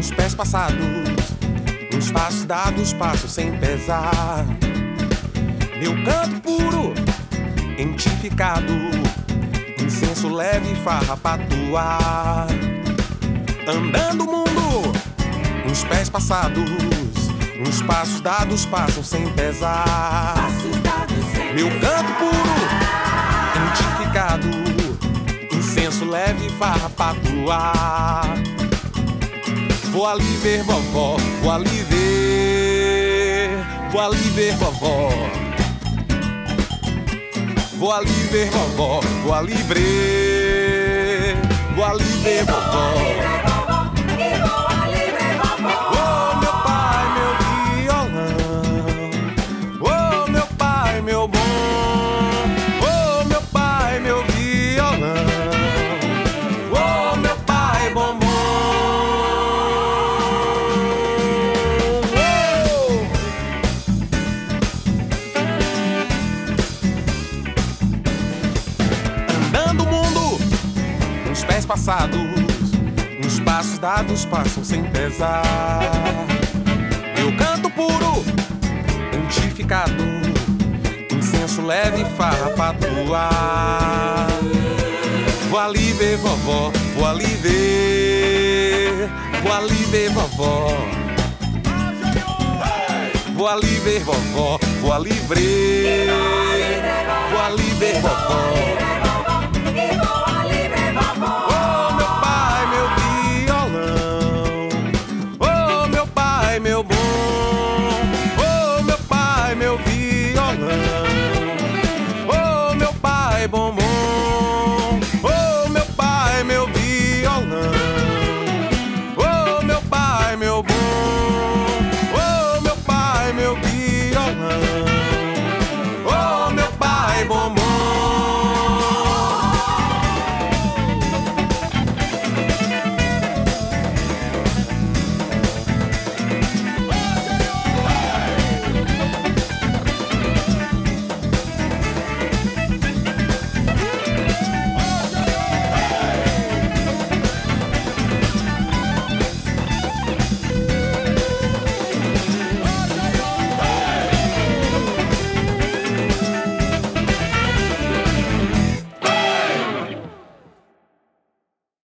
uns pés passados, uns passos dados, passos sem pesar. Meu canto puro, entificado, incenso leve, farra patuar. Andando o mundo, uns pés passados, uns passos dados, passam sem pesar. Meu canto puro, entificado, incenso leve, farra patuar. Vou ali ver vovó, vou ali ver vovó. Vou ali ver vovó, vou ali ver vovó. Oh, meu pai, meu violão. Oh, meu pai, meu bom. Oh, meu pai, meu violão. Oh, meu pai, bombom. Andando o mundo, uns pés passados, uns passos dados, passam sem pesar. Meu canto puro, entificado, incenso leve, farra patuar. Vou ali ver vovó, vou ali ver vovó. Vou ali ver vovó, vou ali ver vovó.